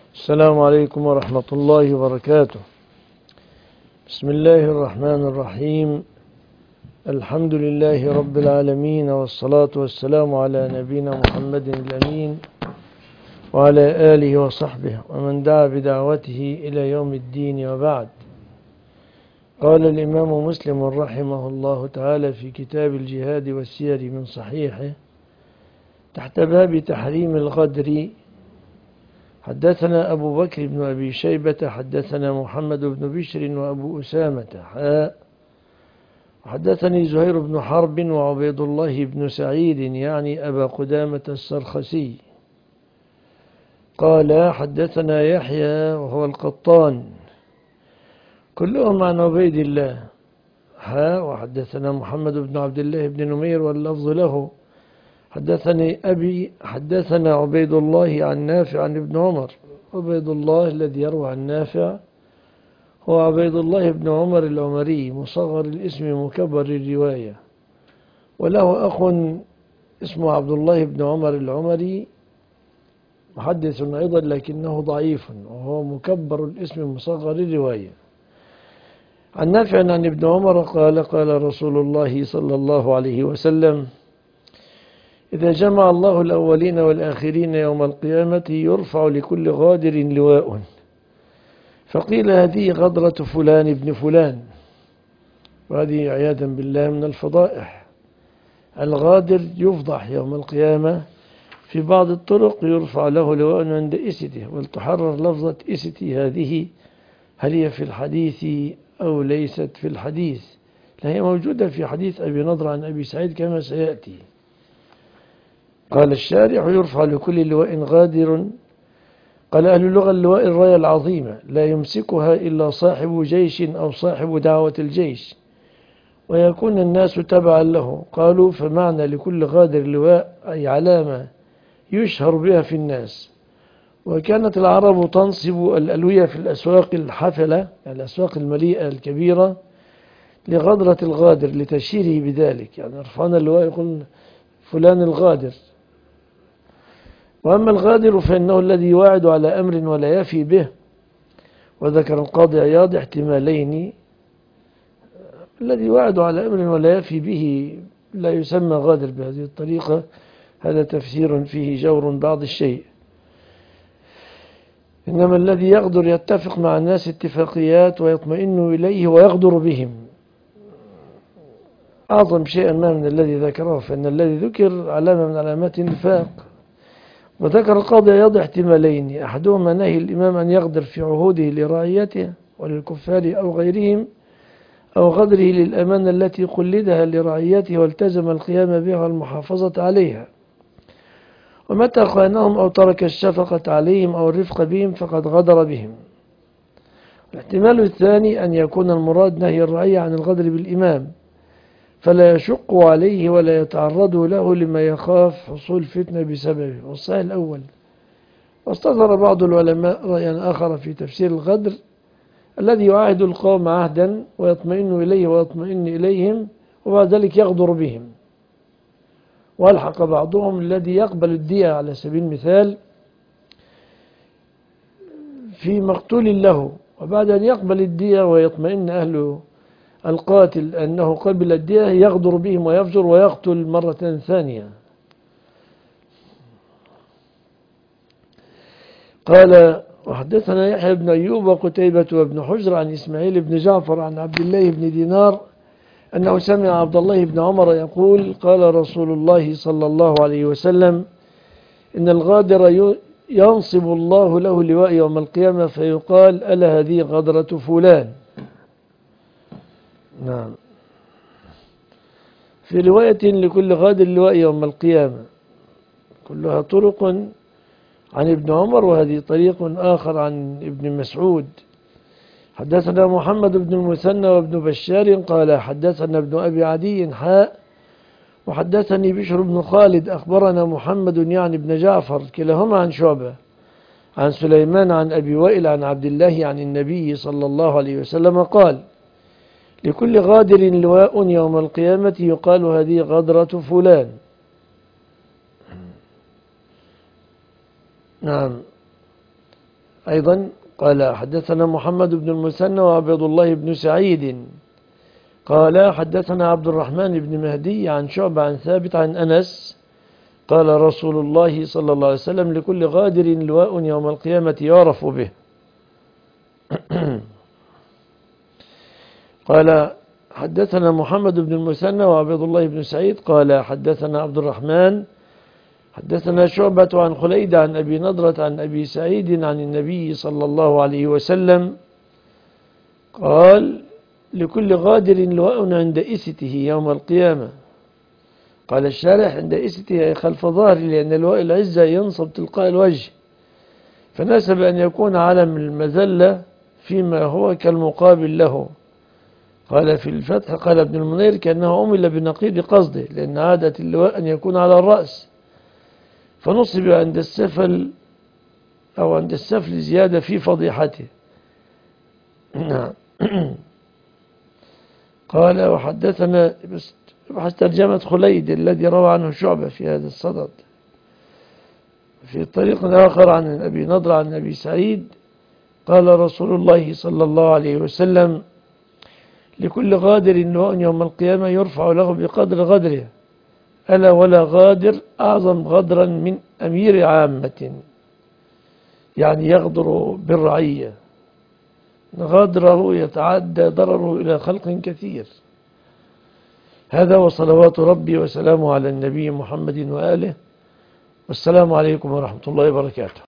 السلام عليكم ورحمة الله وبركاته. بسم الله الرحمن الرحيم. الحمد لله رب العالمين، والصلاة والسلام على نبينا محمد الأمين وعلى آله وصحبه ومن دعا بدعوته إلى يوم الدين، وبعد. قال الإمام مسلم رحمه الله تعالى في كتاب الجهاد والسير من صحيحه تحت باب تحريم الغدر: حدثنا أبو بكر بن أبي شيبة حدثنا محمد بن بشر وأبو أسامة حدثني زهير بن حرب وعبيد الله بن سعيد يعني أبا قدامة السرخسي قال حدثنا يحيى وهو القطان كلهم عن عبيد الله وحدثنا محمد بن عبد الله بن نمير واللفظ له حدثني أبي حدثنا عبيد الله عن نافع عن ابن عمر. عبيد الله الذي يروى عن نافع هو عبيد الله بن عمر العمري مصغر الاسم مكبر الرواية، وله أخ اسمه عبد الله بن عمر العمري محدث أيضا لكنه ضعيف، وهو مكبر الاسم مصغر الرواية. عن نافع عن ابن عمر قال قال رسول الله صلى الله عليه وسلم: إذا جمع الله الأولين والآخرين يوم القيامة يرفع لكل غادر لواء، فقيل هذه غدرة فلان ابن فلان. وهذه عياذا بالله من الفضائح. الغادر يفضح يوم القيامة. في بعض الطرق يرفع له لواء عند إسته، ولتحرر لفظة إستي هذه هل هي في الحديث أو ليست في الحديث. لا، هي موجودة في حديث أبي نضر عن أبي سعيد كما سيأتي. قال الشارح: يرفع لكل لواء غادر. قال أهل اللغة: اللواء الراية العظيمة لا يمسكها إلا صاحب جيش أو صاحب دعوة الجيش، ويكون الناس تبعا له. قالوا: فمعنى لكل غادر لواء أي علامة يشهر بها في الناس. وكانت العرب تنصب الألوية في الأسواق الحفلة، الأسواق المليئة الكبيرة، لغدرة الغادر لتشهيره بذلك. يعني يرفعون اللواء يقول فلان الغادر. وأما الغادر فإنه الذي يواعد على أمر ولا يفي به. وذكر القاضي عياض احتمالين: الذي يواعد على أمر ولا يفي به لا يسمى غادر بهذه الطريقة، هذا تفسير فيه جور بعض الشيء. إنما الذي يغدر يتفق مع الناس اتفاقيات ويطمئن إليه ويغدر بهم. أعظم شيئا ما من الذي ذكره، فإن الذي ذكر علامة من علامات النفاق. وذكر القاضي عياض احتمالين: أحدهما نهي الإمام أن يغدر في عهوده لرعيته وللكفار أو غيرهم، أو غدره للأمانة التي قلدها لرعيته والتزم القيام بها والمحافظة عليها، ومتى خانهم أو ترك الشفقة عليهم أو الرفق بهم فقد غدر بهم. الاحتمال الثاني أن يكون المراد نهي الرعية عن الغدر بالإمام، فلا يشق عليه ولا يتعرض له لما يخاف حصول فتنة بسببه. والصحيح الأول. واستظهر بعض العلماء رأيا آخر في تفسير الغدر: الذي يعاهد القوم عهدا ويطمئن إليه ويطمئن إليهم وبعد ذلك يغدر بهم. والحق بعضهم الذي يقبل الدية على سبيل المثال في مقتول له، وبعد أن يقبل الدية ويطمئن أهل القاتل أنه قبل الدية يغدر بهم ويفجر ويقتل مرة ثانية. قال وحدثنا يحيى بن أيوب وقتيبة وابن حجر عن إسماعيل بن جعفر عن عبد الله بن دينار أنه سمع عبد الله بن عمر يقول: قال رسول الله صلى الله عليه وسلم: إن الغادر ينصب الله له لواء يوم القيامة فيقال: ألا هذه غدرة فلان. نعم. في رواية: لكل غادر لواء يوم القيامة. كلها طرق عن ابن عمر، وهذه طريق آخر عن ابن مسعود. حدثنا محمد بن المثنى وابن بشار قال حدثنا ابن أبي عدي وحدثني بشر بن خالد أخبرنا محمد يعني ابن جعفر كلاهما عن شعبة عن سليمان عن أبي وائل عن عبد الله عن النبي صلى الله عليه وسلم قال: لكل غادر لواء يوم القيامة يقال هذه غدرة فلان. نعم. أيضا قال حدثنا محمد بن المثنى وعبد الله بن سعيد قال حدثنا عبد الرحمن بن مهدي عن شعبة عن ثابت عن أنس قال رسول الله صلى الله عليه وسلم لكل غادر لواء يوم القيامة يعرف به. قال حدثنا محمد بن المثنى وعبد الله بن سعيد قال حدثنا عبد الرحمن حدثنا شعبة عن خليد عن أبي نضرة عن أبي سعيد عن النبي صلى الله عليه وسلم قال لكل غادر لواء عند إسته يوم القيامة. قال الشارح عند إسته أي خلف ظهره، لأن لواء العزة ينصب تلقاء الوجه، فناسب أن يكون علم المذلة فيما هو كالمقابل له. قال في الفتح قال ابن المنير كأنه أمل بنقيض قصده، لأن عادة اللواء أن يكون على الرأس، فنصب عند السفل أو عند السفل زيادة في فضيحته. قال وحدثنا بحث ترجمة خليد الذي روى عنه شعبة في هذا الصدد في طريق آخر عن أبي نضر عن أبي سعيد قال رسول الله صلى الله عليه وسلم لكل غادر لواء يوم القيامة يرفع له بقدر غدره، ألا ولا غادر أعظم غدرا من أمير عامة، يعني يغدر بالرعية، غدره يتعدى ضرره إلى خلق كثير. هذا وصلوات ربي وسلامه على النبي محمد وآله، والسلام عليكم ورحمة الله وبركاته.